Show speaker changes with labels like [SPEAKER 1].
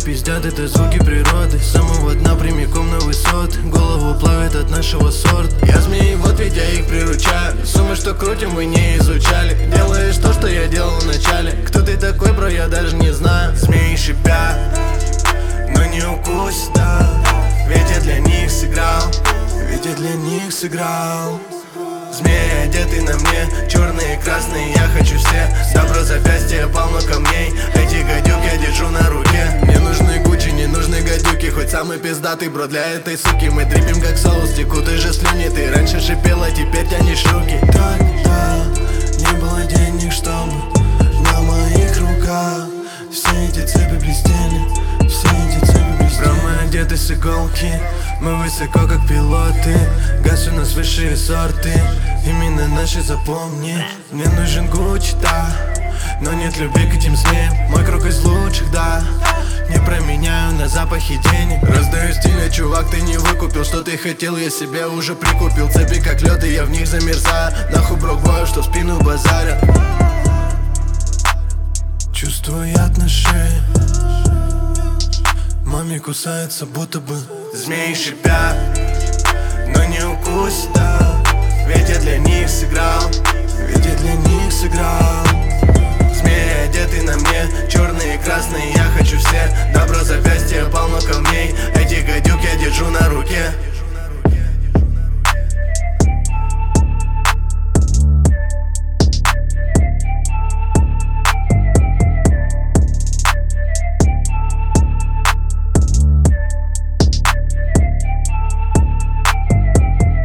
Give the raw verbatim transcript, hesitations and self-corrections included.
[SPEAKER 1] пиздят, это звуки природы. С самого дна прямиком на высоты. Голову плавит от нашего сорта. Я змеи, вот ведь я их приручаю. Суммы, что крутим, вы не изучали. Делаешь то, что я делал в начале. Кто ты такой, бро, я даже не знаю. Змеи шипят, но не укусит, да. Ведь я для них сыграл, ведь я для них сыграл. Змеи одеты на мне, черные и красные, я хочу все. Добро запястье, полно камней. Эти гадюки я держу на руке. Мне нужны Гуччи, не нужны гадюки. Хоть самый пиздатый, бро, для этой суки. Мы дрипим как соус, текут и же слюни. Ты раньше шипела, теперь тянешь руки. Тогда не было денег, чтобы на моих руках все эти цепи блестели, все эти цепи блестели. Бро, мы одеты с иголки, мы высоко как пилоты. Газ у нас высшие сорты, именно наши запомни. Мне нужен Гуччи, да, но нет любви к этим змеям. Мой круг из лучших, да, не променяю на запахи денег. Раздаю стиля, чувак, ты не выкупил. Что ты хотел, я себе уже прикупил. Цепи как лед, и я в них замерзаю. Нахуй брокбою, что в спину базарят. Чувствую яд на шее, маме кусается, будто бы змеи шипят, но не укусит, да. Ведь я для них сыграл, ведь я для них сыграл. Змеи одеты